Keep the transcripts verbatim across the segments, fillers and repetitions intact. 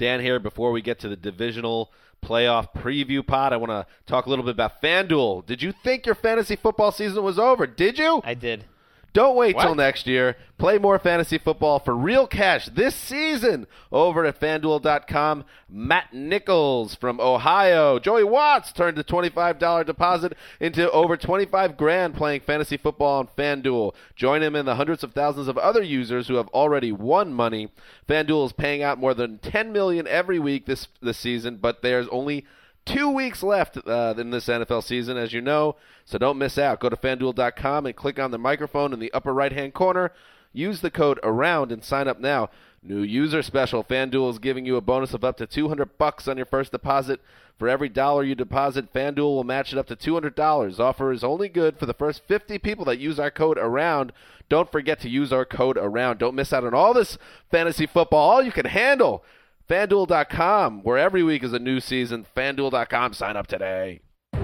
Dan here. Before we get to the divisional playoff preview pod, I want to talk a little bit about FanDuel. Did you think your fantasy football season was over? Did you? I did. Don't wait What? till next year. Play more fantasy football for real cash this season over at FanDuel dot com. Matt Nichols from Ohio. Joey Watts turned a twenty-five dollars deposit into over twenty-five grand playing fantasy football on FanDuel. Join him in the hundreds of thousands of other users who have already won money. FanDuel is paying out more than ten million dollars every week this this season, but there's only Two weeks left uh, in this N F L season, as you know, so don't miss out. Go to FanDuel dot com and click on the microphone in the upper right-hand corner. Use the code AROUND and sign up now. New user special. FanDuel is giving you a bonus of up to two hundred bucks on your first deposit. For every dollar you deposit, FanDuel will match it up to two hundred dollars. Offer is only good for the first fifty people that use our code AROUND. Don't forget to use our code AROUND. Don't miss out on all this fantasy football, all you can handle. FanDuel dot com, where every week is a new season. FanDuel dot com, sign up today.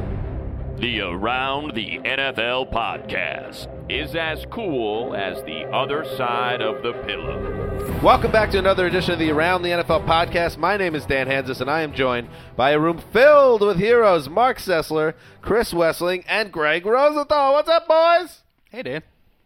The Around the N F L podcast is as cool as the other side of the pillow. Welcome back to another edition of the Around the N F L podcast. My name is Dan Hansis, and I am joined by a room filled with heroes, Mark Sessler, Chris Wessling, and Greg Rosenthal. What's up, boys? Hey, Dan.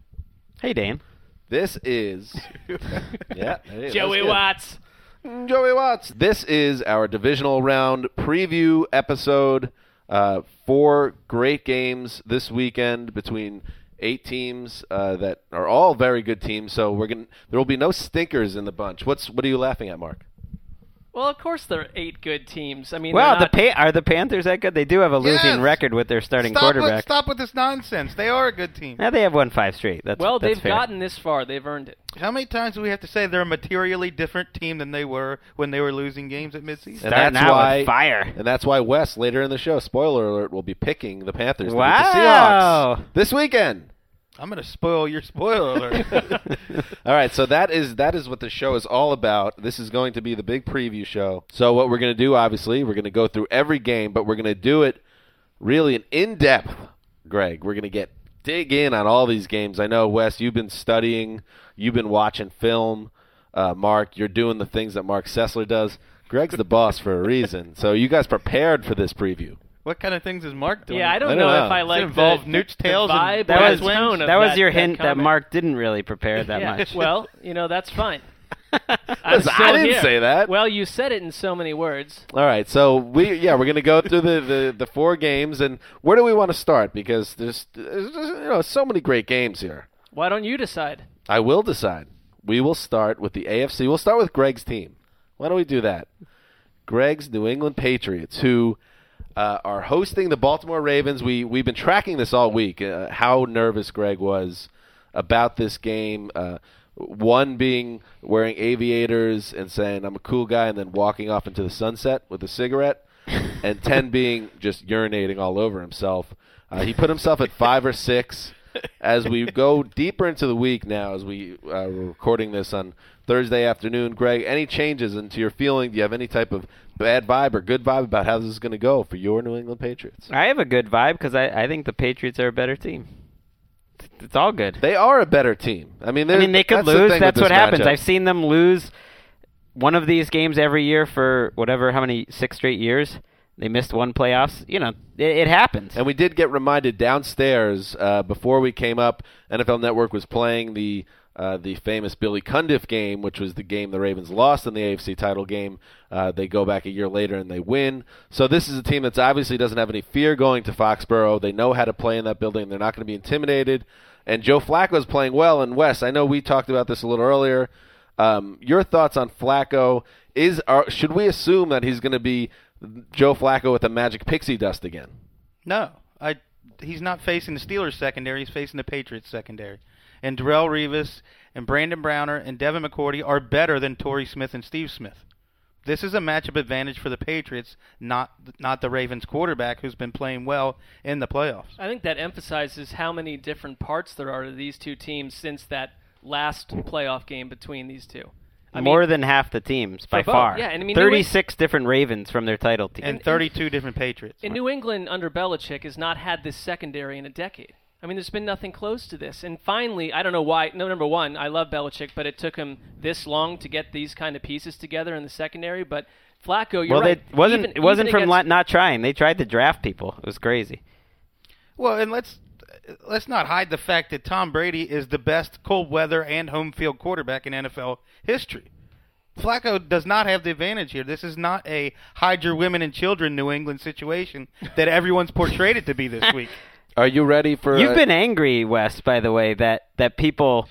Hey, Dan. This is... yeah, hey, Joey Watts. Joey Watts. This is our divisional round preview episode. Uh, four great games this weekend between eight teams uh, that are all very good teams. So we're gonna there will be no stinkers in the bunch. What's what are you laughing at, Mark? Well, of course there are eight good teams. I mean, well, not... the pa- are the Panthers that good? They do have a losing Yes. record with their starting stop quarterback. With, stop with this nonsense. They are a good team. Now they have won five straight. That's well, that's they've fair. gotten this far. They've earned it. How many times do we have to say they're a materially different team than they were when they were losing games at midseason? And Starting that's out why with fire. And that's why Wes later in the show, spoiler alert, will be picking the Panthers Wow. to beat the Seahawks this weekend. I'm going to spoil your spoiler alert. All right, so that is that is what the show is all about. This is going to be the big preview show. So what we're going to do, obviously, we're going to go through every game, but we're going to do it really in in-depth, Greg. We're going to get dig in on all these games. I know, Wes, you've been studying, you've been watching film. Uh, Mark, you're doing the things that Mark Sessler does. Greg's the boss for a reason. So you guys prepared for this preview. What kind of things is Mark doing? Yeah, I don't, I don't know, know. if I Does it like involve the, Newt's the tails and vibe That or was- the tone of That was that, your that hint that comment. Mark didn't really prepare that yeah. much. Well, you know, that's fine. I'm Listen, I still didn't here. say that. Well, you said it in so many words. All right, so we yeah we're gonna go through the, the, the four games, and where do we want to start? Because there's, there's just, you know so many great games here. Why don't you decide? I will decide. We will start with the A F C. We'll start with Greg's team. Why don't we do that? Greg's New England Patriots, who uh, are hosting the Baltimore Ravens. We we've been tracking this all week. Uh, how nervous Greg was about this game. Uh, One being wearing aviators and saying, I'm a cool guy, and then walking off into the sunset with a cigarette. And ten being just urinating all over himself. Uh, he put himself at five or six. As we go deeper into the week now, as we uh, we're recording this on Thursday afternoon, Greg, any changes into your feeling? Do you have any type of bad vibe or good vibe about how this is going to go for your New England Patriots? I have a good vibe because I, I think the Patriots are a better team. It's all good. They are a better team. I mean, I mean, they could that's the lose. thing That's with what this happens. matchup. I've seen them lose one of these games every year for whatever, how many, six straight years. They missed one playoffs. You know, it, it happens. And we did get reminded downstairs uh, before we came up. N F L Network was playing the uh, the famous Billy Cundiff game, which was the game the Ravens lost in the A F C title game. Uh, they go back a year later and they win. So this is a team that obviously doesn't have any fear going to Foxborough. They know how to play in that building. They're not going to be intimidated. And Joe Flacco is playing well. And Wes, I know we talked about this a little earlier. Um, your thoughts on Flacco? Is are, should we assume that he's going to be Joe Flacco with a magic pixie dust again? No, I. He's not facing the Steelers secondary. He's facing the Patriots secondary. And Darrelle Revis and Brandon Browner and Devin McCourty are better than Torrey Smith and Steve Smith. This is a matchup advantage for the Patriots, not not the Ravens quarterback, who's been playing well in the playoffs. I think that emphasizes how many different parts there are to these two teams since that last playoff game between these two. I More mean, than half the teams, by both, far. yeah, and I mean, New thirty-six different Ravens from their title team. And thirty-two different Patriots. in New England under Belichick has not had this secondary in a decade. I mean, there's been nothing close to this. And finally, I don't know why. No, number one, I love Belichick, but it took him this long to get these kind of pieces together in the secondary. But Flacco, you're well, right. It wasn't, even, it wasn't even from against, not trying. They tried to draft people. It was crazy. Well, and let's let's not hide the fact that Tom Brady is the best cold weather and home field quarterback in N F L history. Flacco does not have the advantage here. This is not a hide your women and children New England situation that everyone's portrayed it to be this week. Are you ready for? You've a- been angry, Wes, by the way, that, that people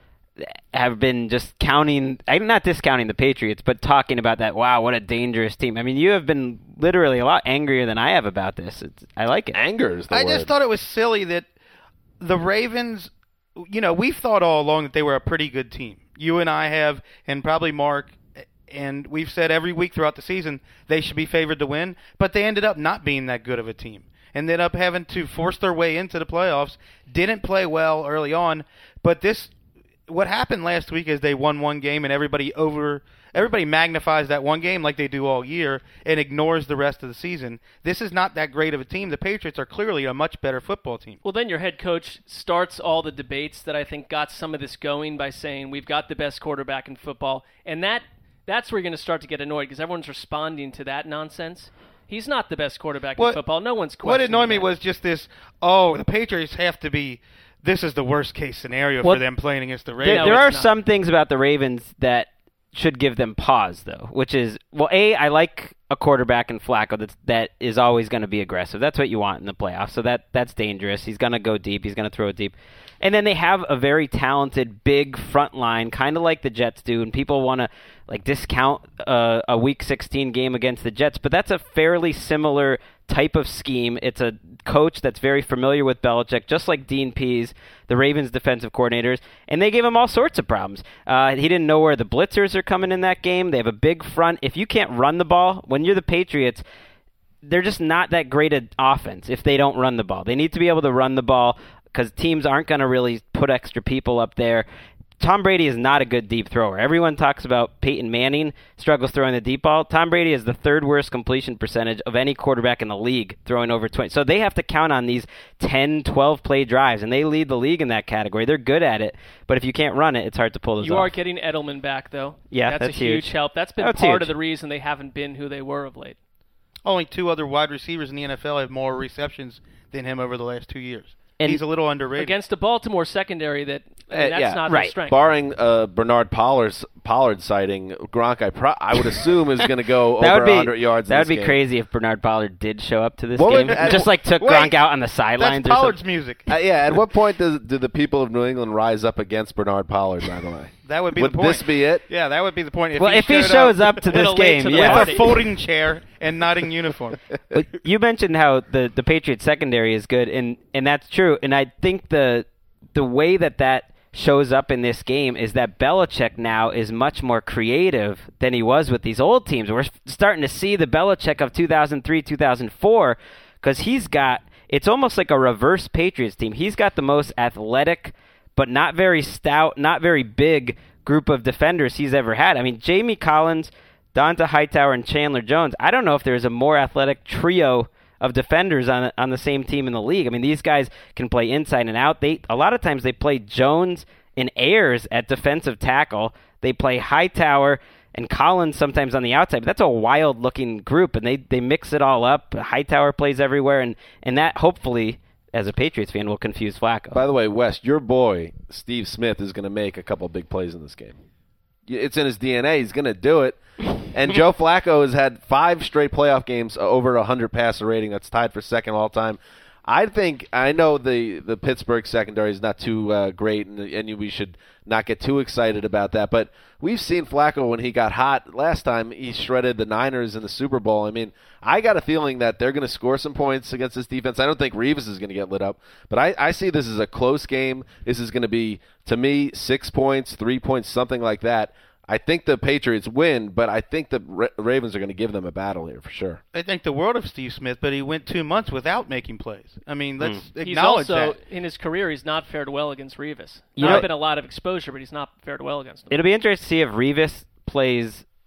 have been just counting, I'm not discounting the Patriots, but talking about that, wow, what a dangerous team. I mean, you have been literally a lot angrier than I have about this. It's, I like it. Anger is the I word. just thought it was silly that the Ravens, you know, we've thought all along that they were a pretty good team. You and I have, and probably Mark, and we've said every week throughout the season they should be favored to win, but they ended up not being that good of a team. Ended up having to force their way into the playoffs. Didn't play well early on, but this, what happened last week is they won one game and everybody over, everybody magnifies that one game like they do all year and ignores the rest of the season. This is not that great of a team. The Patriots are clearly a much better football team. Well, then your head coach starts all the debates that I think got some of this going by saying we've got the best quarterback in football, and that that's where you're going to start to get annoyed because everyone's responding to that nonsense. He's not the best quarterback What- in football. No one's questioning What annoyed me that. was just this, oh, the Patriots have to be, this is the worst case scenario Well, for them playing against the There, Ravens. No, there it's are not. some things about the Ravens that should give them pause, though, which is, well, A, I like a quarterback in Flacco that's, that is always going to be aggressive. That's what you want in the playoffs, so that that's dangerous. He's going to go deep. He's going to throw it deep. And then they have a very talented, big front line, kind of like the Jets do, and people want to like discount uh, a Week sixteen game against the Jets, but that's a fairly similar type of scheme. It's a coach that's very familiar with Belichick, just like Dean Pease, the Ravens defensive coordinators, and they gave him all sorts of problems. Uh, he didn't know where the blitzers are coming in that game. They have a big front. If you can't run the ball, when you're the Patriots, they're just not that great at offense if they don't run the ball. They need to be able to run the ball because teams aren't going to really put extra people up there. Tom Brady is not a good deep thrower. Everyone talks about Peyton Manning struggles throwing the deep ball. Tom Brady is the third worst completion percentage of any quarterback in the league, throwing over twenty. So they have to count on these ten, twelve play drives, and they lead the league in that category. They're good at it, but if you can't run it, it's hard to pull those You off. are getting Edelman back, though. Yeah, that's, that's a huge, huge. help. That's been That's part huge. of the reason they haven't been who they were of late. Only two other wide receivers in the N F L have more receptions than him over the last two years. And He's a little underrated. Against a Baltimore secondary that I mean, Uh, that's yeah, not right. their strength. Barring uh, Bernard Pollard's, Pollard sighting, Gronk, I, pro- I would assume is going to go that over would be one hundred yards. That in would this be game. crazy if Bernard Pollard did show up to this What game. would- and just like took Wait, Gronk out on the sidelines. That's or Pollard's something. music. Uh, yeah, at what point does, do the people of New England rise up against Bernard Pollard, by the way? That would be Would the point. this be it? Yeah, that would be the point. If Well, he if he showed shows up up to Little this late game, to the yeah. with party. a folding chair and not in uniform. But you mentioned how the, the Patriots secondary is good, and, and that's true. And I think the the way that that shows up in this game is that Belichick now is much more creative than he was with these old teams. We're starting to see the Belichick of two thousand three, two thousand four, because he's got, it's almost like a reverse Patriots team. He's got the most athletic, but not very stout, not very big group of defenders he's ever had. I mean, Jamie Collins, Donta Hightower, and Chandler Jones, I don't know if there's a more athletic trio of defenders on on the same team in the league. I mean, these guys can play inside and out. They a lot of times they play Jones and Ayers at defensive tackle. They play Hightower and Collins sometimes on the outside. But that's a wild-looking group, and they, they mix it all up. Hightower plays everywhere, and, and that hopefully, as a Patriots fan, will confuse Flacco. By the way, West, your boy, Steve Smith, is going to make a couple big plays in this game. It's in his D N A. He's going to do it. And Joe Flacco has had five straight playoff games over one hundred passer rating. That's tied for second all time. I think I know the, the Pittsburgh secondary is not too uh, great, and, and we should not get too excited about that. But we've seen Flacco when he got hot last time. He shredded the Niners in the Super Bowl. I mean, I got a feeling that they're going to score some points against this defense. I don't think Revis is going to get lit up, but I, I see this as a close game. This is going to be, to me, six points, three points, something like that. I think the Patriots win, but I think the Ra- Ravens are going to give them a battle here for sure. I think the world of Steve Smith, but he went two months without making plays. I mean, let's Mm. He's acknowledge also, that. in his career, he's not fared well against Revis. You Not know- been a lot of exposure, but he's not fared well against him. It'll be interesting to see if Revis plays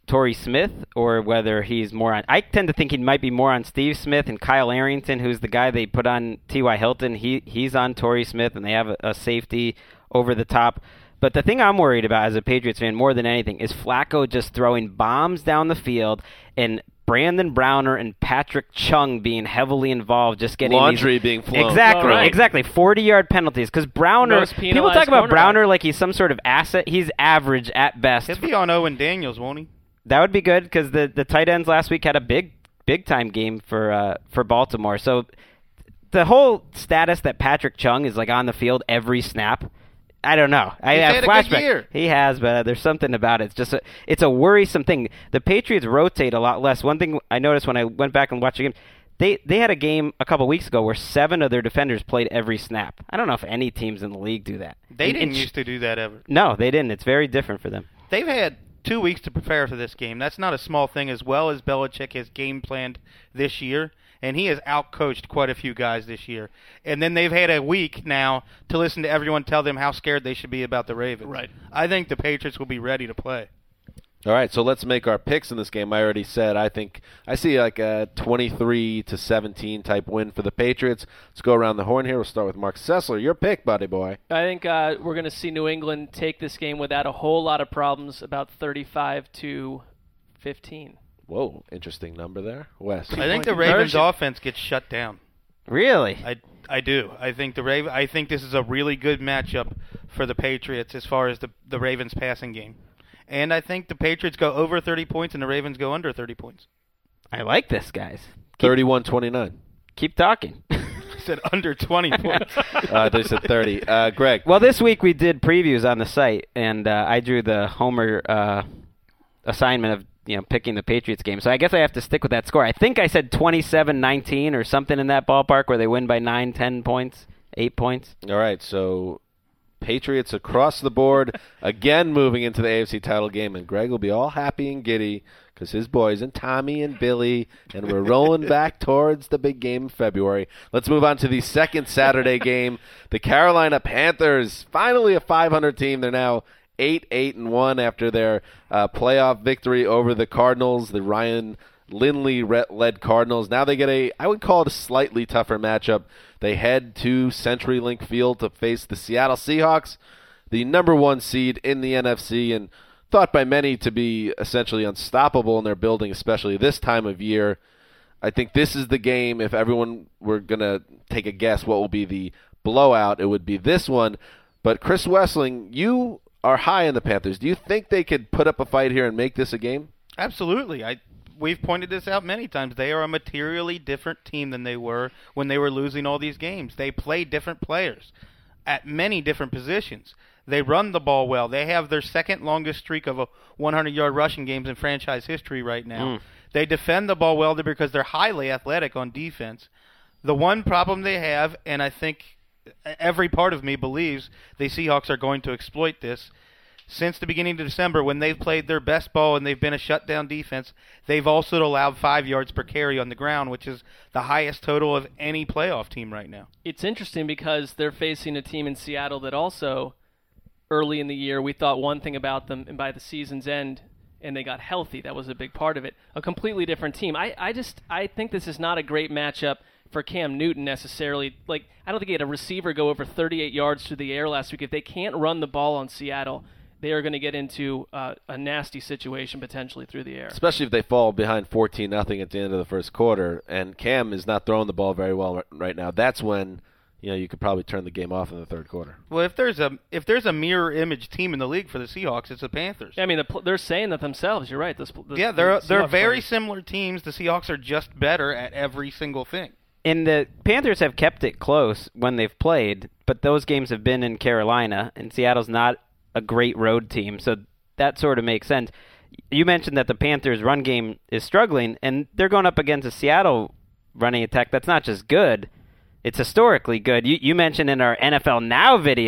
Torrey Smith or whether he's more on. I tend to think he might be more on Steve Smith, and Kyle Arrington, who's the guy they put on T Y. Hilton. He he's on Torrey Smith, and they have a, a safety over the top. But the thing I'm worried about as a Patriots fan more than anything is Flacco just throwing bombs down the field and Brandon Browner and Patrick Chung being heavily involved, just getting laundry these, being flown. Exactly, Right. exactly. forty-yard penalties because Browner. Most People penalized talk about cornerback. Browner like he's some sort of asset. He's average at best. He'll be on Owen Daniels, won't he? That would be good because the, the tight ends last week had a big big time game for uh, for Baltimore. So the whole status that Patrick Chung is like on the field every snap. I don't know. I He's have had a good flashback. year. He has, but uh, there's something about it. It's just a, it's a worrisome thing. The Patriots rotate a lot less. One thing I noticed when I went back and watched the game, they they had a game a couple weeks ago where seven of their defenders played every snap. I don't know if any teams in the league do that. They And- didn't and sh- used to do that ever. No, they didn't. It's very different for them. They've had two weeks to prepare for this game. That's not a small thing, as well as Belichick has game planned this year. And he has outcoached quite a few guys this year. And then they've had a week now to listen to everyone tell them how scared they should be about the Ravens. Right. I think the Patriots will be ready to play. All right, so let's make our picks in this game. I already said I think I see like a twenty-three to seventeen type win for the Patriots. Let's go around the horn here. We'll start with Mark Sessler. Your pick, buddy boy. I think uh, we're going to see New England take this game without a whole lot of problems, about thirty-five to fifteen. Whoa, interesting number there. Wes. I think the Point Ravens' conversion. offense gets shut down. Really? I, I do. I think the Raven, I think this is a really good matchup for the Patriots as far as the the Ravens' passing game. And I think the Patriots go over thirty points and the Ravens go under thirty points. I like this, guys. Keep, thirty-one twenty-nine. keep talking. I said under twenty points. Uh, they said thirty. Uh, Greg. Well, this week we did previews on the site, and uh, I drew the Homer uh, assignment of you know picking the Patriots game. So I guess I have to stick with that score. I think I said twenty-seven nineteen or something in that ballpark where they win by nine, ten points, eight points. All right, so Patriots across the board, again moving into the A F C title game, and Greg will be all happy and giddy because his boys and Tommy and Billy, and we're rolling back towards the big game in February. Let's move on to the second Saturday game. The Carolina Panthers, finally a five hundred team. They're now eight eight and one after their uh, playoff victory over the Cardinals, the Ryan Lindley-led Cardinals. Now they get a, I would call it a slightly tougher matchup. They head to CenturyLink Field to face the Seattle Seahawks, the number one seed in the N F C, and thought by many to be essentially unstoppable in their building, especially this time of year. I think this is the game, if everyone were going to take a guess what will be the blowout, it would be this one. But Chris Wessling, you are high in the Panthers. Do you think they could put up a fight here and make this a game? Absolutely. I we've pointed this out many times. They are a materially different team than they were when they were losing all these games. They play different players at many different positions. They run the ball well. They have their second longest streak of one hundred-yard rushing games in franchise history right now. Mm. They defend the ball well because they're highly athletic on defense. The one problem they have, and I think every part of me believes the Seahawks are going to exploit this, since the beginning of December, when they've played their best ball and they've been a shutdown defense, they've also allowed five yards per carry on the ground, which is the highest total of any playoff team right now. It's interesting because they're facing a team in Seattle that also, early in the year, we thought one thing about them, and by the season's end, and they got healthy. That was a big part of it. A completely different team. I, I just I think this is not a great matchup for Cam Newton necessarily. Like, I don't think he had a receiver go over thirty-eight yards through the air last week. If they can't run the ball on Seattle, they are going to get into uh, a nasty situation potentially through the air. Especially if they fall behind fourteen nothing at the end of the first quarter, and Cam is not throwing the ball very well right now. That's when you know you could probably turn the game off in the third quarter. Well, if there's a if there's a mirror image team in the league for the Seahawks, it's the Panthers. I mean, the, pl- they're saying that themselves. You're right. This, the, yeah, they're the they're Seahawks very players. similar teams. The Seahawks are just better at every single thing. And the Panthers have kept it close when they've played, but those games have been in Carolina, and Seattle's not a great road team, so that sort of makes sense. You mentioned that the Panthers' run game is struggling, and they're going up against a Seattle running attack that's not just good, it's historically good. You, you mentioned in our N F L Now video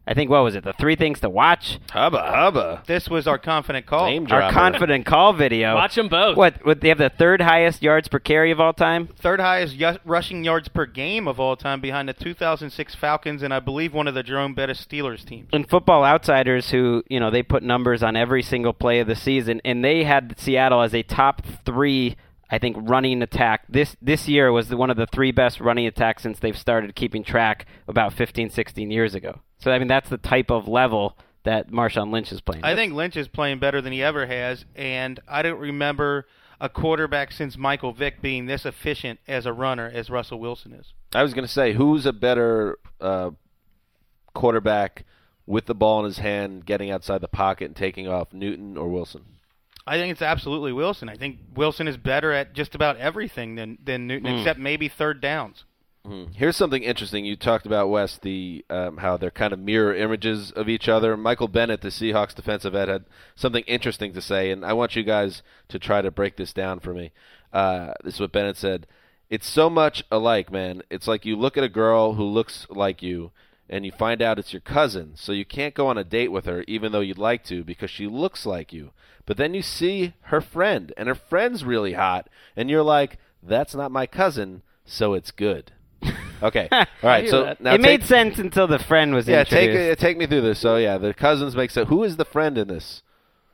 I think, what was it, the three things to watch? Hubba hubba. This was our confident call. Name Our dropper. confident call video. Watch them both. What, what? They have the third highest yards per carry of all time? Third highest y- rushing yards per game of all time behind the two thousand six Falcons and I believe one of the Jerome Bettis Steelers teams. And Football Outsiders, who, you know, they put numbers on every single play of the season, and they had Seattle as a top three, I think, running attack. This this year was the, one of the three best running attacks since they've started keeping track about fifteen, sixteen years ago. So, I mean, that's the type of level that Marshawn Lynch is playing. I think Lynch is playing better than he ever has, and I don't remember a quarterback since Michael Vick being this efficient as a runner as Russell Wilson is. I was going to say, who's a better uh, quarterback with the ball in his hand, getting outside the pocket and taking off, Newton or Wilson? I think it's absolutely Wilson. I think Wilson is better at just about everything than, than Newton, Mm. except maybe third downs. Mm. Here's something interesting. You talked about, Wes, the um, how they're kind of mirror images of each other. Michael Bennett, the Seahawks defensive end, had something interesting to say, and I want you guys to try to break this down for me. Uh, this is what Bennett said. It's so much alike, man. It's like you look at a girl who looks like you, and you find out it's your cousin, so you can't go on a date with her even though you'd like to because she looks like you. But then you see her friend, and her friend's really hot, and you're like, that's not my cousin, so it's good. Okay. All right. hear So that. now it take, made sense until the friend was yeah, take introduced. take me through this. So yeah, the cousins make sense. Who is the friend in this?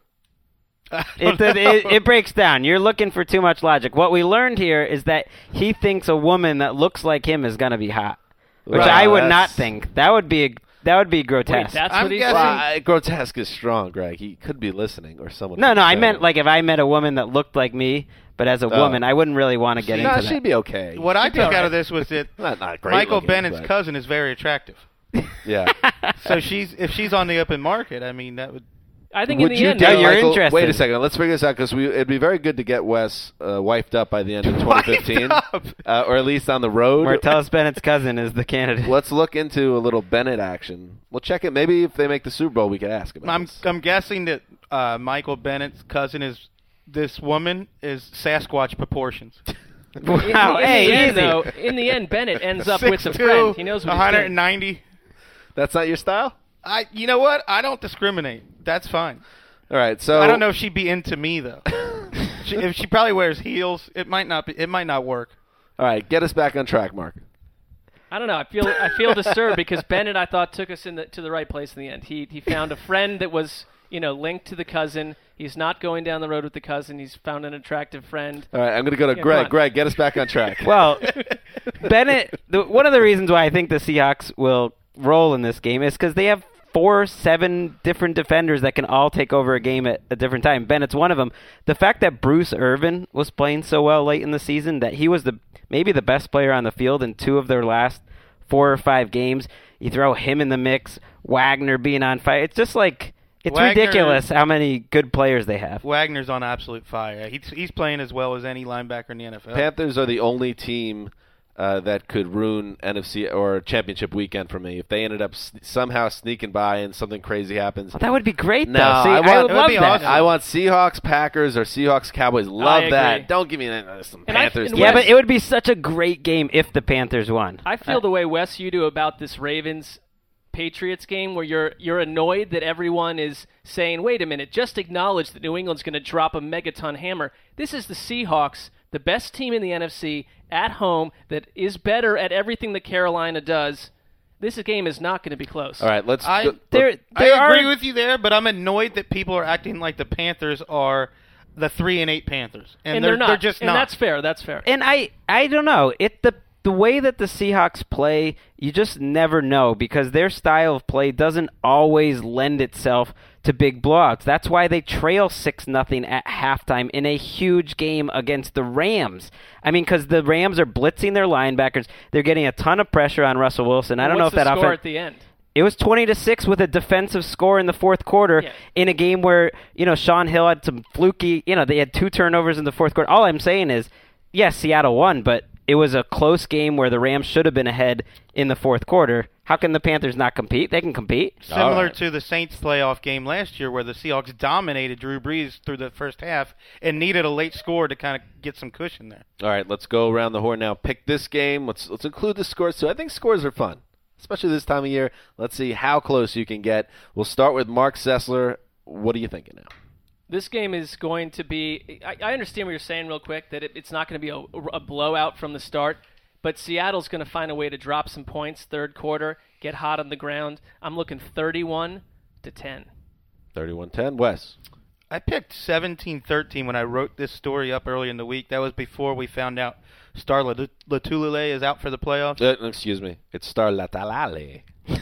It, it, it, it breaks down. You're looking for too much logic. What we learned here is that he thinks a woman that looks like him is going to be hot, which Right. I would That's- not think. That would be a, that would be Wait, grotesque. that's I'm what he's guessing- Well, saying? I- grotesque is strong, Greg. He could be listening, or someone. no, could no, I say meant it. like if I met a woman that looked like me, but as a Oh. woman, I wouldn't really want to get No, into she'd that. be okay. What I She'd be took all out right. of this was that Not not great. Michael looking, Bennett's but- cousin is very attractive. Yeah. So she's if she's on the open market, I mean that would. I think Would in the you end, date- though, you're Michael, interested. Wait a second. Let's figure this out because we it'd be very good to get Wes uh, wifed up by the end of twenty fifteen, up. uh, or at least on the road. Martellus Bennett's cousin is the candidate. Let's look into a little Bennett action. We'll check it. Maybe if they make the Super Bowl, we could ask about I'm this. I'm guessing that uh, Michael Bennett's cousin is this woman is Sasquatch proportions. Wow, in, hey, the end, easy. though, in the end, Bennett ends up with a six two, friend. He knows what he's one doing. ninety. That's not your style. I you know what? I don't discriminate. That's fine. All right. So I don't know if she'd be into me though. she, if she probably wears heels, it might not be. It might not work. All right. Get us back on track, Mark. I don't know. I feel I feel disturbed because Bennett, I thought, took us in the, to the right place in the end. He he found a friend that was you know linked to the cousin. He's not going down the road with the cousin. He's found an attractive friend. All right. I'm going to go to Yeah, come Greg. on. Greg, get us back on track. Well, Bennett, the, one of the reasons why I think the Seahawks will roll in this game is because they have four, seven different defenders that can all take over a game at a different time. Bennett's one of them. The fact that Bruce Irvin was playing so well late in the season, that he was the maybe the best player on the field in two of their last four or five games. You throw him in the mix, Wagner being on fire. It's just like it's Wagner- ridiculous how many good players they have. Wagner's on absolute fire. He's he's playing as well as any linebacker in the N F L. Panthers are the only team uh, that could ruin N F C or championship weekend for me if they ended up s- somehow sneaking by and something crazy happens. Well, that would be great, No, though. See, I I, want- would it would love be that. awesome. I want Seahawks, Packers, or Seahawks, Cowboys. Love I that. agree. Don't give me uh, some And I- Panthers. and Yeah, Wes- but it would be such a great game if the Panthers won. I feel the way Wes you do about this Ravens Patriots game, where you're you're annoyed that everyone is saying, "Wait a minute, just acknowledge that New England's going to drop a megaton hammer." This is the Seahawks, the best team in the N F C at home that is better at everything that Carolina does. This game is not going to be close. All right, let's. I- go- There, I there agree are, with you there, but I'm annoyed that people are acting like the Panthers are the three and eight Panthers, and, and they're, they're not. They're just and not. that's fair. That's fair. and I, I don't know. It the the way that the Seahawks play, you just never know because their style of play doesn't always lend itself to big blowouts. That's why they trail six nothing at halftime in a huge game against the Rams. I mean, because the Rams are blitzing their linebackers, they're getting a ton of pressure on Russell Wilson. I don't What's know if the that score offense. at the end? It was twenty to six with a defensive score in the fourth quarter Yeah. in a game where, you know, Sean Hill had some fluky, you know, they had two turnovers in the fourth quarter. All I'm saying is, yes, Seattle won, but it was a close game where the Rams should have been ahead in the fourth quarter. How can the Panthers not compete? They can compete. Similar All right. to the Saints playoff game last year where the Seahawks dominated Drew Brees through the first half and needed a late score to kind of get some cushion there. All right, let's go around the horn now. Pick this game. Let's let's include the scores too. I think scores are fun. especially this time of year. Let's see how close you can get. We'll start with Mark Sessler. What are you thinking now? This game is going to be, I, I understand what you're saying real quick, that it, it's not going to be a, a blowout from the start, but Seattle's going to find a way to drop some points third quarter, get hot on the ground. I'm looking thirty-one to ten. thirty-one ten. Wes? I picked seventeen thirteen when I wrote this story up early in the week. That was before we found out Star Latulele is out for the playoffs. Uh, excuse me. It's Star Latalale.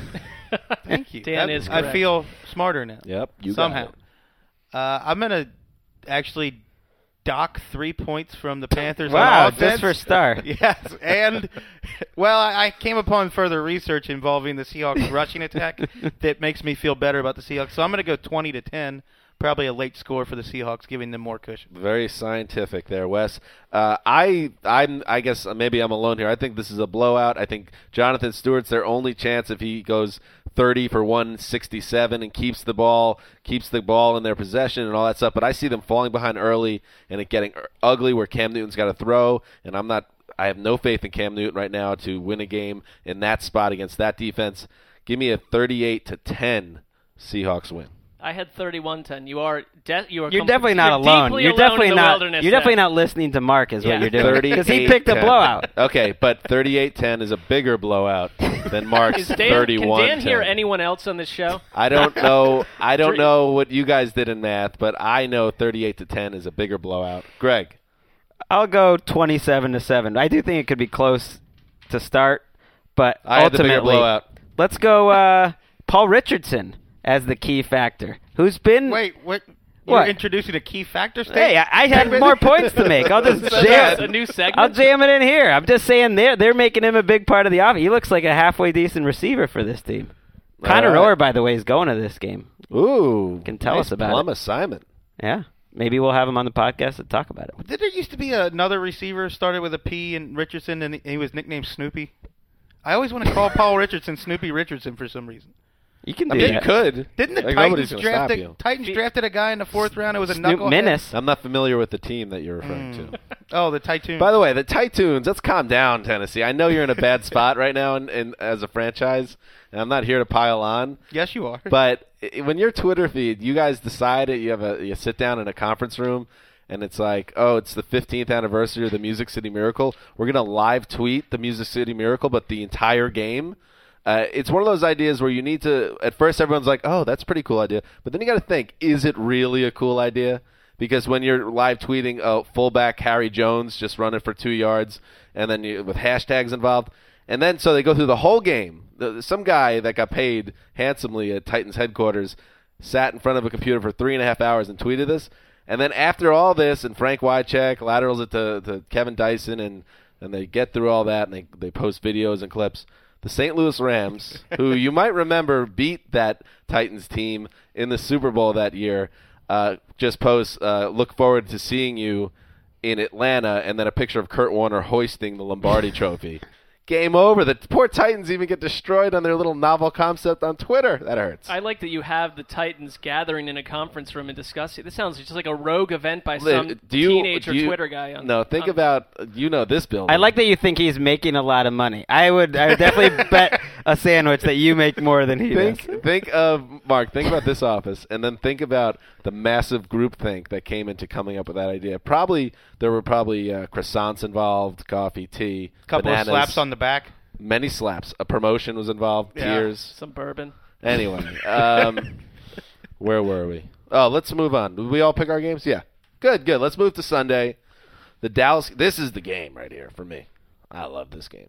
Thank you. Dan That- is I correct. feel smarter now. Yep. You Somehow. got it. Uh, I'm going to actually dock three points from the Panthers Wow, on offense. just for Star. Yes, and, well, I I came upon further research involving the Seahawks rushing attack that makes me feel better about the Seahawks. So I'm going to go twenty to ten, probably a late score for the Seahawks, giving them more cushion. Very scientific there, Wes. Uh, I, I'm, I guess maybe I'm alone here. I think this is a blowout. I think Jonathan Stewart's their only chance if he goes thirty for one sixty-seven and keeps the ball, keeps the ball in their possession and all that stuff. But I see them falling behind early and it getting ugly where Cam Newton's got to throw. And I'm not. I have no faith in Cam Newton right now to win a game in that spot against that defense. Give me a thirty-eight to ten Seahawks win. I had thirty-one ten. You are de- you are You're com- definitely not you're alone. deeply You're alone definitely in the not. wilderness You're definitely there. not listening to Mark, is Yeah. what you're doing. Because he thirty-eight picked a ten. blowout. Okay, but thirty-eight ten is a bigger blowout than Mark's Is Dan, thirty-one ten. can Dan hear anyone else on this show? I don't know. I don't Three- know what you guys did in math, but I know thirty-eight to ten is a bigger blowout. Greg, I'll go twenty-seven to seven. I do think it could be close to start, but I had the bigger ultimately, blowout. let's go uh, Paul Richardson as the key factor, who's been. Wait, what? You're What? introducing a key factor statement? Hey, I, I had more points to make. I'll just So jam. that's a new segment. I'll jam it in here. I'm just saying they're they're making him a big part of the offense. He looks like a halfway decent receiver for this team. All Connor right. Orr, by the way, is going to this game. Ooh, Can tell nice us about plum it. assignment. Yeah, maybe we'll have him on the podcast to talk about it. Did there used to be another receiver started with a P in Richardson, and he was nicknamed Snoopy? I always want to call Paul Richardson Snoopy Richardson for some reason. You can I do mean, you that. could. Didn't the Like, nobody's Titans gonna draft stop a, you. Titans drafted a guy in the fourth round who was a Snoop knucklehead? Menace. I'm not familiar with the team that you're referring to. Oh, the Titans. By the way, the Titans, let's calm down, Tennessee. I know you're in a bad spot right now in, in, as a franchise, and I'm not here to pile on. Yes, you are. But i- when your Twitter feed, you guys decide it, you have a you sit down in a conference room, and it's like, oh, it's the fifteenth anniversary of the Music City Miracle. We're gonna live tweet the Music City Miracle, but the entire game. Uh, it's one of those ideas where you need to. At first, everyone's like, oh, that's a pretty cool idea, but then you got to think, is it really a cool idea? Because when you're live tweeting, oh, fullback Harry Jones just running for two yards, and then you, with hashtags involved. And then so they go through the whole game. The, some guy that got paid handsomely at Titans headquarters sat in front of a computer for three and a half hours and tweeted this. And then after all this, and Frank Wycheck laterals it to, to Kevin Dyson, and, and they get through all that, and they, they post videos and clips. The Saint Louis Rams, who you might remember beat that Titans team in the Super Bowl that year, uh, just post, uh, look forward to seeing you in Atlanta, and then a picture of Kurt Warner hoisting the Lombardi Trophy. Game over. The poor Titans even get destroyed on their little novel concept on Twitter. That hurts. I like that you have the Titans gathering in a conference room and discussing. This sounds just like a rogue event by Liv, some do you, teenage or do you- Twitter guy. On, no, think on- about, you know this building. I like that you think he's making a lot of money. I would, I would definitely bet a sandwich that you make more than he does. Think, think of, Mark, think about this office, and then think about the massive groupthink that came into coming up with that idea. Probably, there were probably uh, croissants involved, coffee, tea, couple bananas, of slaps on the back. many slaps. A promotion was involved, Yeah. tears. some bourbon. Anyway, um, where were we? Oh, let's move on. Did we all pick our games? Yeah. Good, good. Let's move to Sunday. The Dallas. This is the game right here for me. I love this game.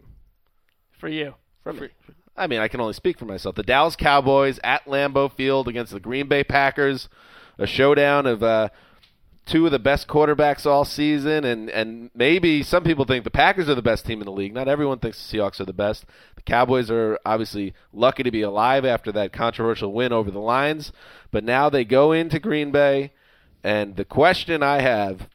For you. For me. I mean, I can only speak for myself. The Dallas Cowboys at Lambeau Field against the Green Bay Packers. A showdown of uh, two of the best quarterbacks all season, and, and maybe some people think the Packers are the best team in the league. Not everyone thinks the Seahawks are the best. The Cowboys are obviously lucky to be alive after that controversial win over the Lions, but now they go into Green Bay, and the question I have,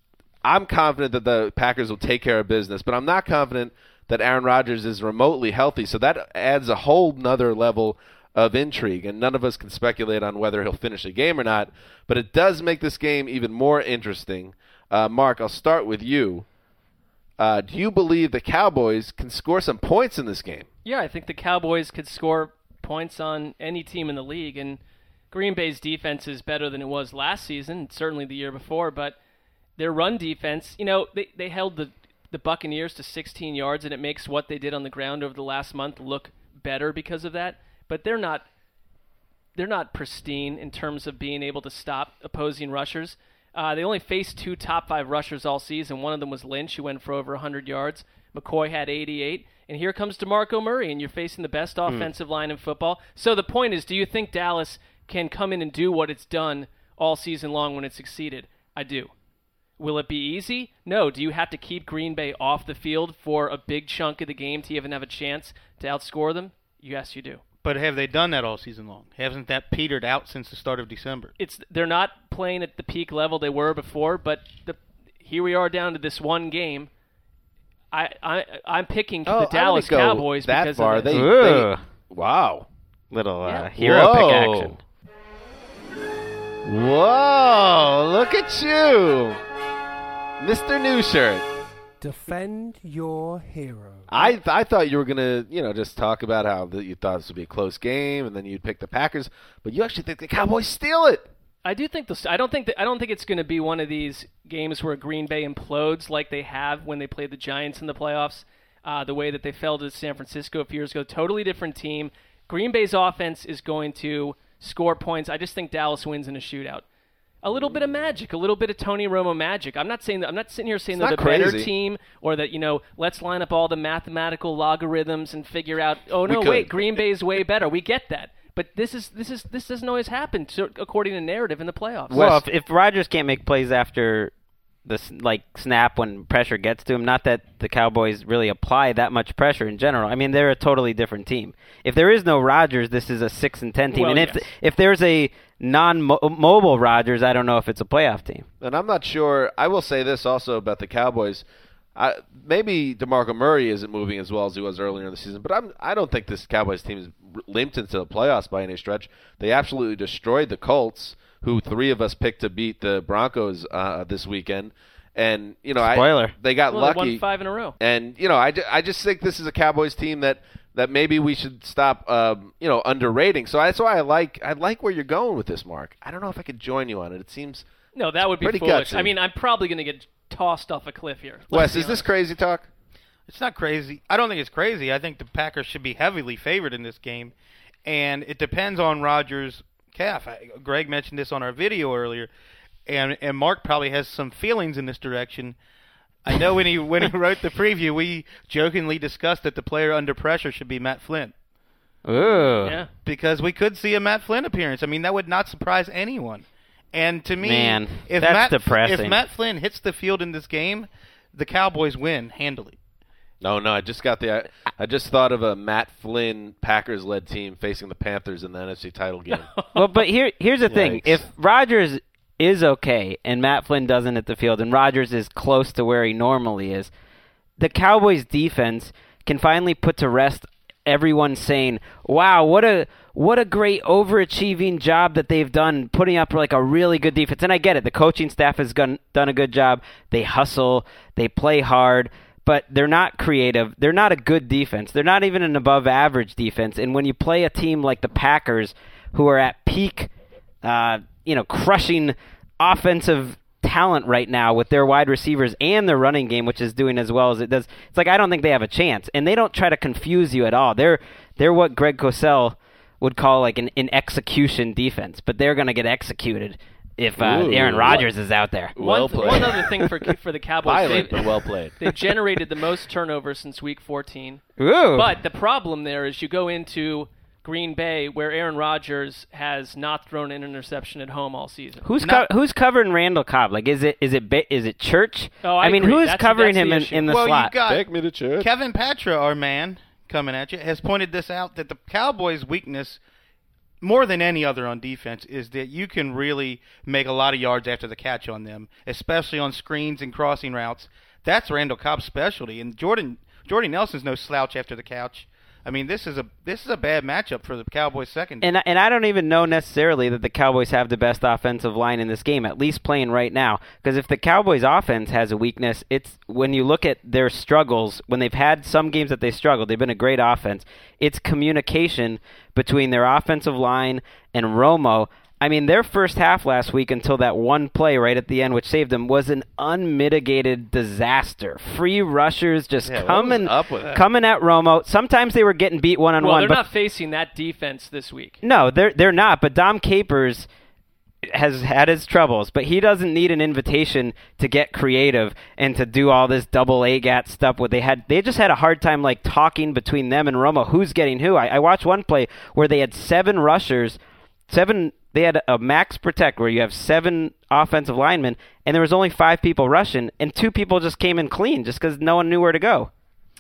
I'm confident that the Packers will take care of business, but I'm not confident that Aaron Rodgers is remotely healthy, so that adds a whole nother level of intrigue, and none of us can speculate on whether he'll finish the game or not, but it does make this game even more interesting. Uh, Mark, I'll start with you. Uh, do you believe the Cowboys can score some points in this game? Yeah, I think the Cowboys could score points on any team in the league, and Green Bay's defense is better than it was last season, certainly the year before, but their run defense, you know, they, they held the, the Buccaneers to sixteen yards, and it makes what they did on the ground over the last month look better because of that, but they're not they're not pristine in terms of being able to stop opposing rushers. Uh, they only faced two top five rushers all season. One of them was Lynch, who went for over one hundred yards. McCoy had eighty-eight. And here comes DeMarco Murray, and you're facing the best offensive mm. line in football. So the point is, do you think Dallas can come in and do what it's done all season long when it succeeded? I do. Will it be easy? No. Do you have to keep Green Bay off the field for a big chunk of the game to even have a chance to outscore them? Yes, you do. But have they done that all season long? Hasn't that petered out since the start of December? It's they're not playing at the peak level they were before, but the, here we are down to this one game. I, I I'm picking oh, the Dallas go Cowboys that because far. of They, they, wow, little uh, yeah. hero Whoa. pick action. Whoa! Look at you, Mister New Shirt. Defend your hero. I th- I thought you were gonna, you know, just talk about how the, you thought this would be a close game, and then you'd pick the Packers, but you actually think the Cowboys steal it. I do think the I don't think that, I don't think it's going to be one of these games where Green Bay implodes like they have when they played the Giants in the playoffs. Uh, the way that they fell to San Francisco a few years ago, totally different team. Green Bay's offense is going to score points. I just think Dallas wins in a shootout. A little bit of magic, a little bit of Tony Romo magic. I'm not saying that. I'm not sitting here saying It's they're the not better crazy. team, or that, you know, let's line up all the mathematical logarithms and figure out. Oh no, could. wait, Green Bay's way better. We get that, but this is this is this doesn't always happen so, according to narrative in the playoffs. Well, if, if Rodgers can't make plays after the like snap when pressure gets to him, not that the Cowboys really apply that much pressure in general. I mean, they're a totally different team. If there is no Rodgers, this is a six and ten team. Well, and if yes. if there's a non-mobile Rodgers, I don't know if it's a playoff team. And I'm not sure. I will say this also about the Cowboys. I, maybe DeMarco Murray isn't moving as well as he was earlier in the season, but I'm, I don't think this Cowboys team is limped into the playoffs by any stretch. They absolutely destroyed the Colts, who three of us picked to beat the Broncos uh, this weekend. And, you know, Spoiler. I, they got well, lucky. They won five in a row. And, you know, I, ju- I just think this is a Cowboys team that, that maybe we should stop, um, you know, underrating. So that's why I like I like where you're going with this, Mark. I don't know if I could join you on it. It seems No, that would be pretty foolish. gutsy. I mean, I'm probably going to get tossed off a cliff here. Let's Wes, be is this honest. crazy talk? It's not crazy. I don't think it's crazy. I think the Packers should be heavily favored in this game, and it depends on Rodgers' calf. I, Greg mentioned this on our video earlier, and and Mark probably has some feelings in this direction. I know when he when he wrote the preview, we jokingly discussed that the player under pressure should be Matt Flynn. Ooh. Yeah. Because we could see a Matt Flynn appearance. I mean, that would not surprise anyone. And to me, Man, if that's Matt, depressing. if Matt Flynn hits the field in this game, the Cowboys win handily. No, no. I just got the. I, I just thought of a Matt Flynn Packers-led team facing the Panthers in the N F C title game. Well, but here here's the thing. Yikes. If Rodgers is okay and Matt Flynn doesn't hit the field and Rodgers is close to where he normally is, the Cowboys defense can finally put to rest everyone saying, wow, what a what a great overachieving job that they've done putting up like a really good defense. And I get it. The coaching staff has done, done a good job. They hustle. They play hard. But they're not creative. They're not a good defense. They're not even an above-average defense. And when you play a team like the Packers, who are at peak, uh, you know, crushing offensive talent right now with their wide receivers and their running game, which is doing as well as it does, it's like I don't think they have a chance. And they don't try to confuse you at all. They're they're what Greg Cosell would call like an, an execution defense, but they're going to get executed if uh, Ooh, Aaron Rodgers is out there. Well one, played. one other thing for for the Cowboys, Violent, they've, but well played. they've generated the most turnovers since Week fourteen. Ooh. But the problem there is you go into Green Bay, where Aaron Rodgers has not thrown an interception at home all season. Who's Not- co- who's covering Randall Cobb? Like, is it is it ba- is it Church? Oh, I mean, agree. who's That's- covering that's him the in, issue. in the well, slot? you got Take me to church. Kevin Patra, our man, coming at you, has pointed this out that the Cowboys' weakness, more than any other on defense, is that you can really make a lot of yards after the catch on them, especially on screens and crossing routes. That's Randall Cobb's specialty. And Jordan Jordy Nelson's no slouch after the catch. I mean, this is a this is a bad matchup for the Cowboys secondary. And and I don't even know necessarily that the Cowboys have the best offensive line in this game, at least playing right now. Because if the Cowboys offense has a weakness, it's when you look at their struggles, when they've had some games that they struggled, they've been a great offense. It's communication between their offensive line and Romo. I mean, their first half last week until that one play right at the end, which saved them, was an unmitigated disaster. Free rushers just Yeah, what coming was up with that? coming at Romo. Sometimes they were getting beat one on Well, one. they're but not facing that defense this week. No, they're they're not. But Dom Capers has had his troubles, but he doesn't need an invitation to get creative and to do all this double A G A T stuff. What they had, they just had a hard time like talking between them and Romo. Who's getting who? I, I watched one play where they had seven rushers, seven. They had a max protect where you have seven offensive linemen, and there was only five people rushing, and two people just came in clean just because no one knew where to go.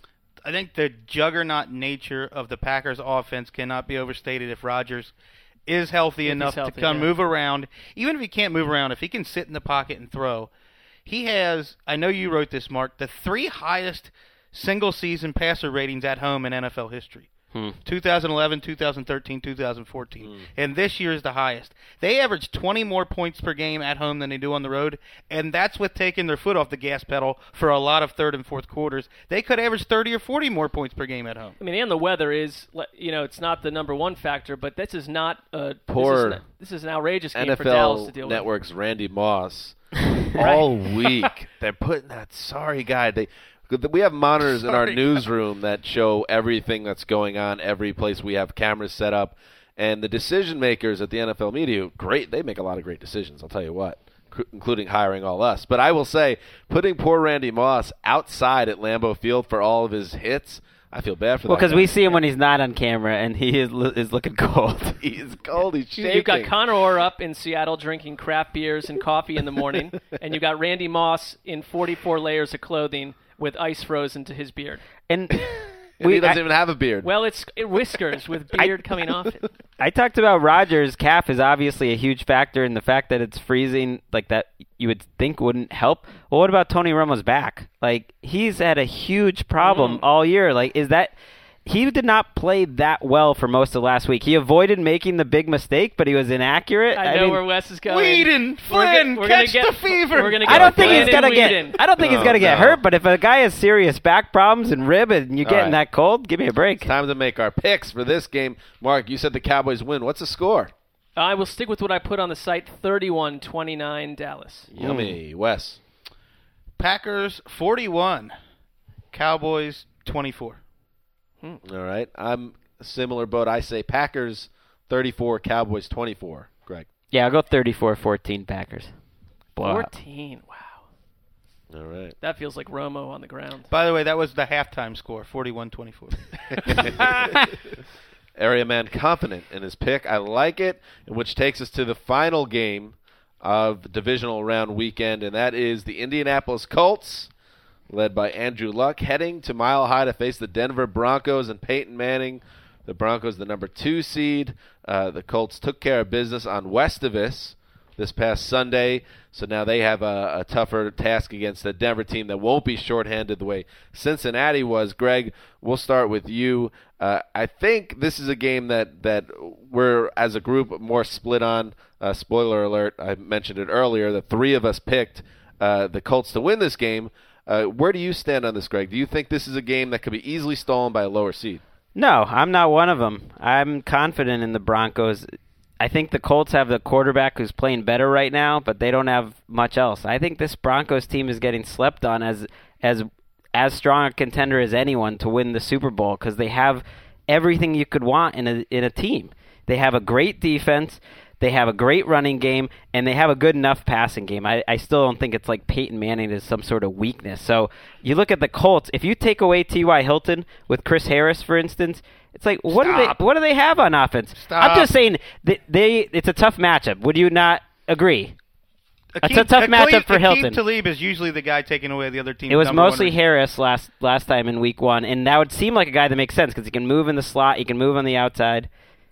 I think the juggernaut nature of the Packers offense cannot be overstated if Rodgers is healthy If enough he's healthy, to come yeah. move around. Even if he can't move around, if he can sit in the pocket and throw, he has, I know you wrote this, Mark, the three highest single-season passer ratings at home in N F L history. Hmm. twenty eleven, twenty thirteen, twenty fourteen. Hmm. And this year is the highest. They average twenty more points per game at home than they do on the road, and that's with taking their foot off the gas pedal for a lot of third and fourth quarters. They could average thirty or forty more points per game at home. I mean, and the weather is, you know, it's not the number one factor, but this is not a Poor This is, an, this is an outrageous game N F for Dallas L to deal Network's Randy Moss all week. They're putting that sorry guy. They we have monitors in our Sorry. newsroom that show everything that's going on, every place we have cameras set up, and the decision makers at the N F L media, great. They make a lot of great decisions. I'll tell you what, c- including hiring all us. But I will say, putting poor Randy Moss outside at Lambeau Field for all of his hits, I feel bad for Well, that because guy. we see him when he's not on camera, and he is is looking cold. He's cold. He's with. shaking. You've got Connor Orr up in Seattle drinking craft beers and coffee in the morning, and you've got Randy Moss in forty-four layers of clothing with ice frozen to his beard. And And we, he doesn't I, even have a beard. Well, it's it whiskers with beard coming off it. I talked about Rodgers' calf is obviously a huge factor in the fact that it's freezing, like that you would think wouldn't help. Well, what about Tony Romo's back? Like, he's had a huge problem Mm. all year. Like, is that... He did not play that well for most of last week. He avoided making the big mistake, but he was inaccurate. I know mean, where Wes is going. Whedon, We're go- Flynn, we're gonna catch get- the fever. We're gonna I get don't think he's Flynn gonna and get. Whedon. I don't think he's Oh, gonna get no. hurt. But if a guy has serious back problems and rib and you All getting right. that cold, give me a break. Time to make our picks for this game. Mark, you said the Cowboys win. What's the score? I will stick with what I put on the site, thirty-one twenty-nine Dallas. Yummy. Wes. Packers forty-one, Cowboys twenty-four. All right. I'm a similar boat. I say Packers thirty-four, Cowboys twenty-four. Greg. Yeah, I'll go thirty-four fourteen Packers. Blowout. fourteen. Wow. All right. That feels like Romo on the ground. By the way, that was the halftime score, forty-one twenty-four. Area man confident in his pick. I like it, which takes us to the final game of the divisional round weekend, and that is the Indianapolis Colts, led by Andrew Luck, heading to Mile High to face the Denver Broncos and Peyton Manning. The Broncos, the number two seed. Uh, the Colts took care of business on Westivus this past Sunday, so now they have a, a tougher task against the Denver team that won't be shorthanded the way Cincinnati was. Greg, we'll start with you. Uh, I think this is a game that, that we're, as a group, more split on. Uh, spoiler alert, I mentioned it earlier, the three of us picked uh, the Colts to win this game. Uh, where do you stand on this, Greg? Do you think this is a game that could be easily stolen by a lower seed? No, I'm not one of them. I'm confident in the Broncos. I think the Colts have the quarterback who's playing better right now, but they don't have much else. I think this Broncos team is getting slept on as as as strong a contender as anyone to win the Super Bowl because they have everything you could want in a in a team. They have a great defense, they have a great running game, and they have a good enough passing game. I, I still don't think it's like Peyton Manning is some sort of weakness. So you look at the Colts, if you take away T Y. Hilton with Chris Harris, for instance, it's like, what Stop. do they what do they have on offense? Stop. I'm just saying that they it's a tough matchup. Would you not agree? It's a tough Aqib- matchup for Aqib Hilton. Talib is usually the guy taking away the other team's It was number one mostly receiver. Harris last last time in week one, and that would seem like a guy that makes sense because he can move in the slot, he can move on the outside.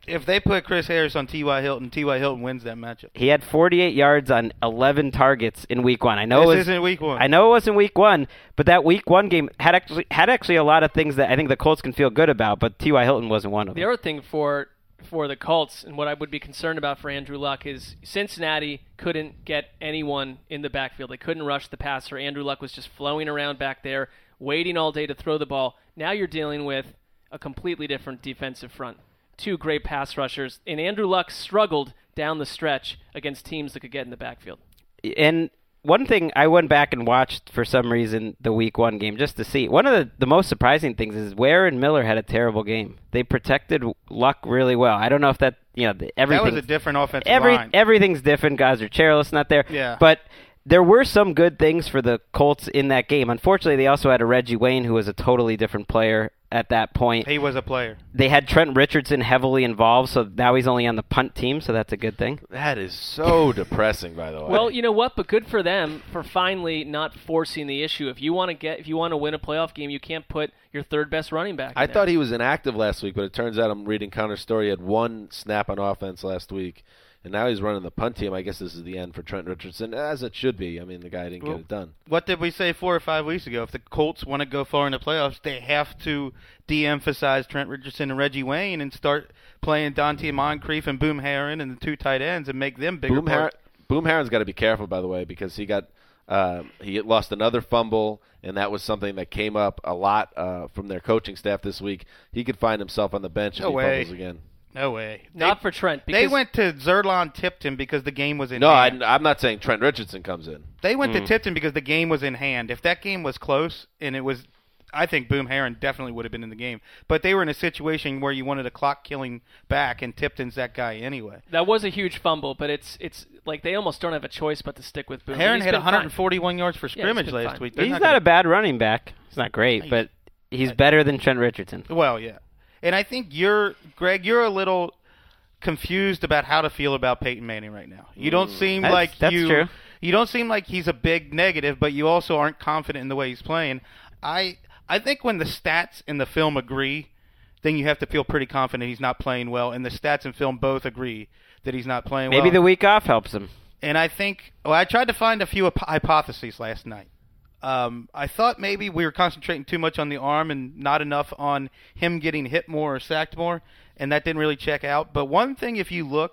If they put Chris Harris on T Y. Hilton, T Y. Hilton wins that matchup. He had forty-eight yards on eleven targets in week one. I know This it was, isn't week one. I know it wasn't week one, but that week one game had actually had actually a lot of things that I think the Colts can feel good about, but T Y. Hilton wasn't one of The them. other thing for for the Colts and what I would be concerned about for Andrew Luck is Cincinnati couldn't get anyone in the backfield. They couldn't rush the passer. Andrew Luck was just flowing around back there, waiting all day to throw the ball. Now you're dealing with a completely different defensive front. Two great pass rushers, and Andrew Luck struggled down the stretch against teams that could get in the backfield. And one thing I went back and watched for some reason the week one game just to see. One of the, the most surprising things is Ware and Miller had a terrible game. They protected Luck really well. I don't know if that, you know, everything. That was a different offensive every, line. Everything's different. Guys are chairless, not there. Yeah. But there were some good things for the Colts in that game. Unfortunately, they also had a Reggie Wayne who was a totally different player at that point. He was a player. They had Trent Richardson heavily involved, so now he's only on the punt team, so that's a good thing. That is so depressing, by the way. Well, you know what? But good for them for finally not forcing the issue. If you want to get, if you want to win a playoff game, you can't put your third best running back. I in there. thought he was inactive last week, but it turns out I'm reading Connor's story. He had one snap on offense last week, and now he's running the punt team. I guess this is the end for Trent Richardson, as it should be. I mean, the guy didn't Well, get it done. What did we say four or five weeks ago? If the Colts want to go far in the playoffs, they have to de-emphasize Trent Richardson and Reggie Wayne and start playing Dante Moncrief and Boom Herron and the two tight ends and make them bigger. Boom, Har- part. Boom Herron's got to be careful, by the way, because he got uh, he lost another fumble, and that was something that came up a lot uh, from their coaching staff this week. He could find himself on the bench if No he way. fumbles again. No way. not they, for Trent. They Because went to Zerlon Tipton because the game was in No, I, hand. I'm not saying Trent Richardson comes in. They went Mm. to Tipton because the game was in hand. If that game was close and it was, I think Boom Herron definitely would have been in the game. But they were in a situation where you wanted a clock killing back, and Tipton's that guy anyway. that was a huge fumble, but it's it's like they almost don't have a choice but to stick with Boone. Herron He's had been one hundred fine. forty-one yards for he's scrimmage been last fine. week. They're He's not not gonna- a bad running back. He's not great, but he's better than Trent Richardson. Well, yeah. And I think you're, Greg, you're a little confused about how to feel about Peyton Manning right now. You don't seem That's- like that's you true. you don't seem like he's a big negative, but you also aren't confident in the way he's playing. I I think when the stats and the film agree, then you have to feel pretty confident he's not playing well, and the stats and film both agree that he's not playing well. Maybe the week off helps him. And I think, well, I tried to find a few hyp- hypotheses last night. Um, I thought maybe we were concentrating too much on the arm and not enough on him getting hit more or sacked more, and that didn't really check out. But one thing, if you look,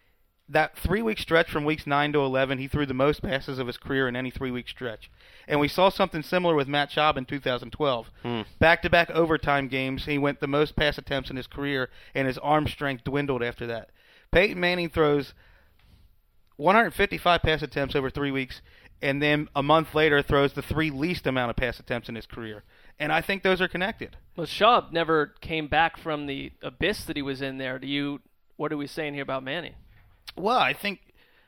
that three-week stretch from weeks nine to eleven, he threw the most passes of his career in any three-week stretch. And we saw something similar with Matt Schaub in two thousand twelve. Hmm. Back-to-back overtime games, he went the most pass attempts in his career, and his arm strength dwindled after that. Peyton Manning throws one hundred fifty-five pass attempts over three weeks, and then a month later throws the three least amount of pass attempts in his career. And I think those are connected. Well, Schaub never came back from the abyss that he was in there. Do you? What are we saying here about Manning? Well, I think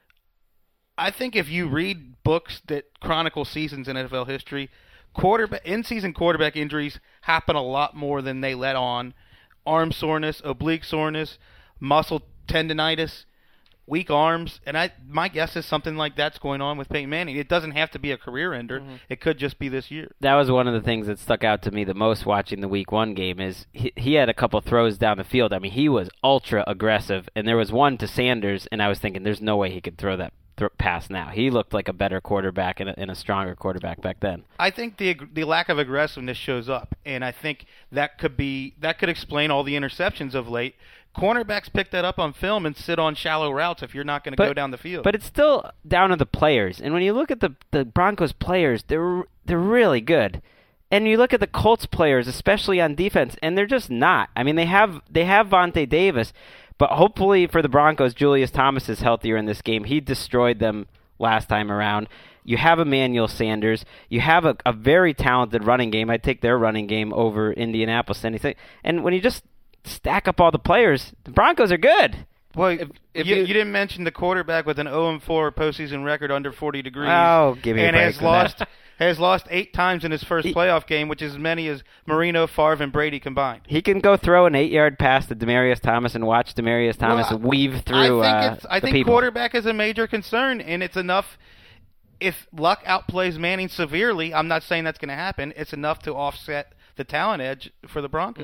I think if you read books that chronicle seasons in N F L history, quarterback in-season quarterback injuries happen a lot more than they let on. Arm soreness, oblique soreness, muscle tendonitis, weak arms, and I my guess is something like that's going on with Peyton Manning. It doesn't have to be a career ender. Mm-hmm. It could just be this year. That was one of the things that stuck out to me the most watching the week one game is he, he had a couple throws down the field. I mean, he was ultra aggressive, and there was one to Sanders, and I was thinking there's no way he could throw that th- pass now. He looked like a better quarterback and a, and a stronger quarterback back then. I think the ag- the lack of aggressiveness shows up, and I think that could be that could explain all the interceptions of late. Cornerbacks pick that up on film and sit on shallow routes if you're not going to go down the field. But it's still down to the players. And when you look at the the Broncos players, they're they're really good. And you look at the Colts players, especially on defense, and they're just not. I mean, they have they have Vontae Davis, but hopefully for the Broncos, Julius Thomas is healthier in this game. He destroyed them last time around. You have Emmanuel Sanders. You have a, a very talented running game. I'd take their running game over Indianapolis. Anything. And when you just stack up all the players, the Broncos are good. well, if- if you, you- you didn't mention the quarterback with an oh and four postseason record under forty degrees. Oh, give me a and break has with lost that. has lost eight times in his first He- playoff game, which is as many as Marino, Favre, and Brady combined. He can go throw an eight-yard pass to Demaryius Thomas and watch Demaryius Thomas Well, weave through I think, uh, it's, I the think people. quarterback is a major concern, and it's enough. If Luck outplays Manning severely, I'm not saying that's going to happen. It's enough to offset the talent edge for the Broncos.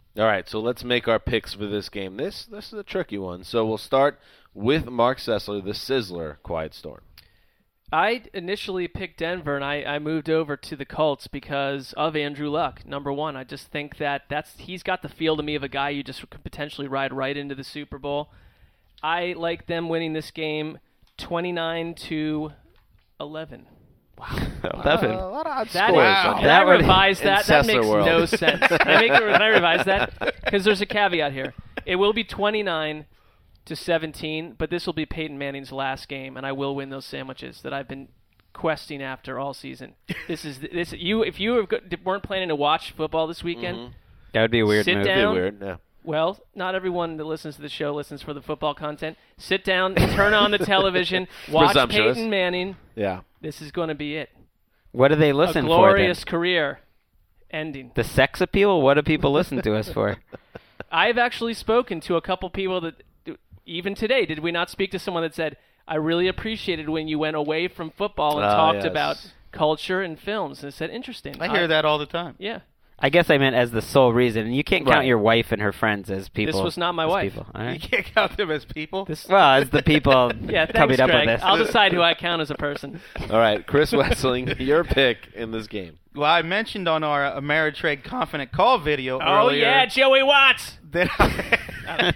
All right, so let's make our picks for this game. This this is a tricky one. So we'll start with Mark Sessler, the Sizzler, Quiet Storm. I initially picked Denver, and I, I moved over to the Colts because of Andrew Luck, number one. I just think that that's he's got the feel to me of a guy you just could potentially ride right into the Super Bowl. I like them winning this game twenty-nine to eleven. Wow. eleven. Uh, a lot of odd That, scores. is, on can that I would- revise in that? That Sessler makes world. no sense. Can I, make it, can I revise that? Because there's a caveat here. It will be twenty-nine to seventeen, but this will be Peyton Manning's last game, and I will win those sandwiches that I've been questing after all season. This is this you. If you have got, weren't planning to watch football this weekend, Mhm. That would be a weird Sit move. down. It'd be weird, yeah. well, not everyone that listens to the show listens for the football content. Sit down, turn on the television, watch Presumptuous. Peyton Manning. Yeah. This is going to be it. What do they A listen glorious for then? career ending. The sex appeal? What do people listen to us for? I've actually spoken to a couple people that, even today, did we not speak to someone that said, I really appreciated when you went away from football and Ah, talked yes. about culture and films. And I said, interesting. I hear that all the time. Yeah. I guess I meant as the sole reason. And you can't count Right. your wife and her friends as people. This was not my as wife. people. All You right. can't count them as people. This, Well, as the people yeah, coming thanks, up Greg. with this. I'll decide who I count as a person. All right, Chris Wessling, your pick in this game. Well, I mentioned on our Ameritrade Confident Call video Oh, earlier yeah, Joey Watts. that, I,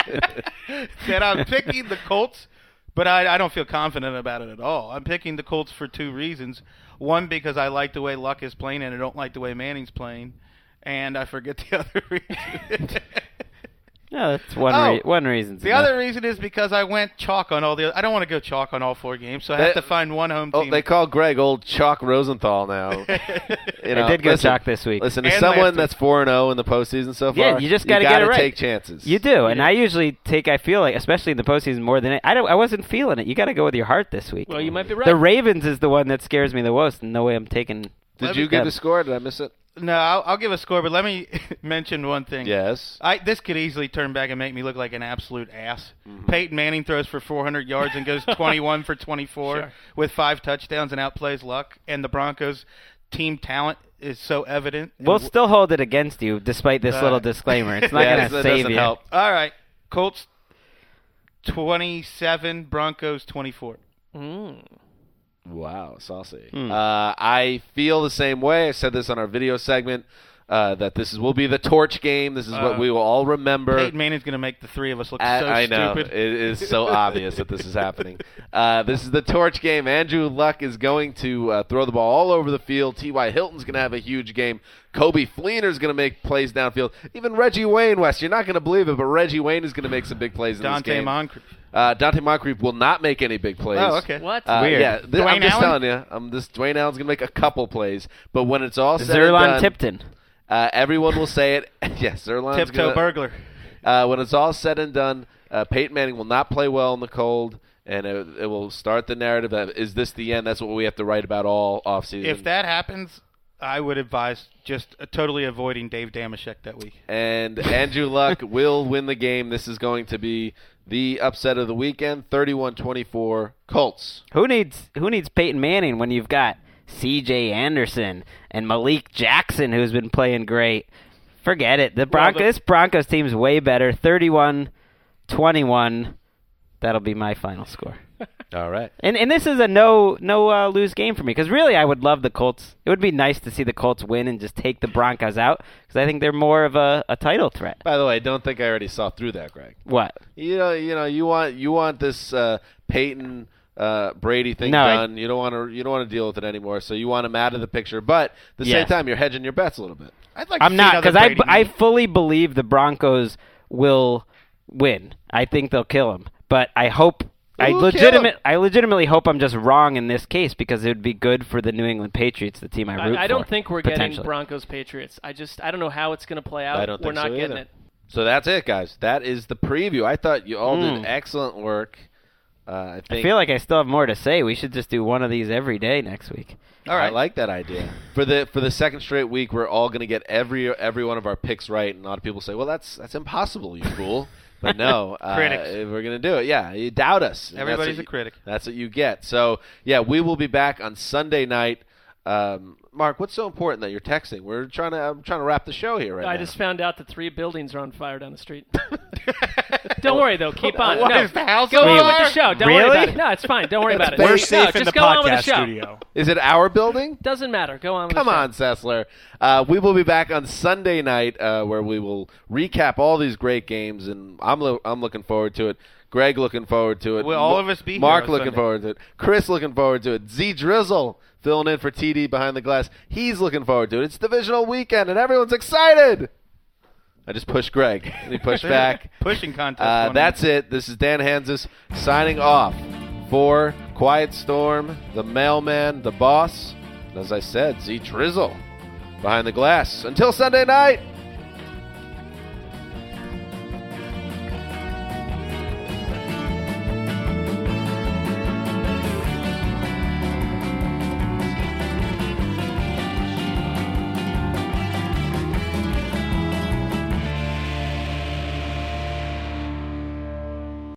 that I'm picking the Colts, but I, I don't feel confident about it at all. I'm picking the Colts for two reasons. One, because I like the way Luck is playing, and I don't like the way Manning's playing. And I forget the other reason. No, that's one, Oh, re- one reason. The other reason is because I went chalk on all the. I don't want to go chalk on all four games, so I have They- to find one home Oh, team. they call Greg old Chalk Rosenthal now. You I did go listen, chalk this week. Listen, as And someone last that's four and zero in the postseason so far, Yeah, you just gotta gotta get it right. take chances. You do, and I usually take. I feel like, especially in the postseason, more than I don't. I wasn't feeling it. You got to go with your heart this week. Well, you might be right. The Ravens is the one that scares me the most, and no way I'm taking. Did Let you me- give Yeah. the score? Did I miss it? no, I'll, I'll give a score, but let me mention one thing. Yes. I, this could easily turn back and make me look like an absolute ass. Mm-hmm. Peyton Manning throws for four hundred yards and goes twenty-one for twenty-four Sure. with five touchdowns and outplays Luck. And the Broncos' team talent is so evident. We'll And- still hold it against you, despite this Uh, little disclaimer. It's not Yeah, going that to save doesn't you. help. All right, Colts twenty-seven, Broncos twenty-four. Mm. Wow, saucy. Hmm. Uh, I feel the same way. I said this on our video segment. Uh, that this is, will be the torch game. This is what Uh, we will all remember. Peyton Manning's going to make the three of us look I, so I know. stupid. It is so obvious that this is happening. Uh, this is the torch game. Andrew Luck is going to uh, throw the ball all over the field. T Y. Hilton's going to have a huge game. Kobe Fleener's going to make plays downfield. Even Reggie Wayne, West, you're not going to believe it, but Reggie Wayne is going to make some big plays in this Dante game. Moncrief. Uh, Dante Moncrief will not make any big plays. Oh, okay. What? Uh, Weird. Yeah, th- I'm Dwayne just Allen? telling you. Um, this Dwayne Allen's going to make a couple plays, but when it's all said Zerlon and done, Tipton. uh, everyone will say it. Yes, Zerlon's Tiptoe gonna, burglar. uh, when it's all said and done, uh, Peyton Manning will not play well in the cold, and it, it will start the narrative of, is this the end? That's what we have to write about all offseason. If that happens, I would advise just uh, totally avoiding Dave Damashek that week. And Andrew Luck will win the game. This is going to be the upset of the weekend, thirty-one twenty-four Colts. Who needs Who needs Peyton Manning when you've got C J Anderson and Malik Jackson, who's been playing great? Forget it. The Broncos. the- this Broncos team's way better. thirty-one twenty-one. That'll be my final score. All right. And and this is a no no uh, lose game for me, because really I would love the Colts. It would be nice to see the Colts win and just take the Broncos out, because I think they're more of a, a title threat. By the way, I don't think I already saw through that, Greg. What? You know, you know, you want you want this uh, Peyton uh, Brady thing No, I- done. You don't want to you don't want to deal with it anymore. So you want him out of the picture. But at the same Yes. time, you're hedging your bets a little bit. I'd like to I'm see not, another because I, Brady I meeting. fully believe the Broncos will win. I think they'll kill him, but I hope I Who'll legitimate kill him? I legitimately hope I'm just wrong in this case, because it would be good for the New England Patriots, the team I root for. I, I don't think we're getting potentially. Broncos Patriots. I just I don't know how it's going to play out. I don't we're think not so getting either. it. So that's it, guys. That is the preview. I thought you all Mm. did excellent work. Uh, I think I feel like I still have more to say. We should just do one of these every day next week. All right. I like that idea. For the for the second straight week, we're all going to get every every one of our picks right, and a lot of people say, "Well, that's that's impossible, you fool." But no, uh, Critics. we're going to do it. Yeah, you doubt us. and that's Everybody's what a critic. You, that's what you get. So yeah, we will be back on Sunday night. Um, Mark, what's so important that you're texting? We're trying to I'm trying to wrap the show here right I now. just found out that three buildings are on fire down the street. Don't worry, though. Keep on. What, no. is the house Go on on fire? with the show. Don't Really? worry about it. No, it's fine. Don't worry about it. We're no, safe in just the go on with the podcast show. studio. Is it our building? Doesn't matter. Go on with Come the show. on, Sessler. Uh, we will be back on Sunday night uh, where we will recap all these great games, and I'm lo- I'm looking forward to it. Greg looking forward to it. Will all Mo- of us be here Mark on looking Sunday? forward to it. Chris looking forward to it. Z Drizzle filling in for T D behind the glass. He's looking forward to it. It's divisional weekend, and everyone's excited. I just pushed Greg, and he pushed back. Pushing contest. Uh, going that's it. This is Dan Hansis signing off for Quiet Storm, the mailman, the boss, and as I said, Z Drizzle behind the glass. Until Sunday night.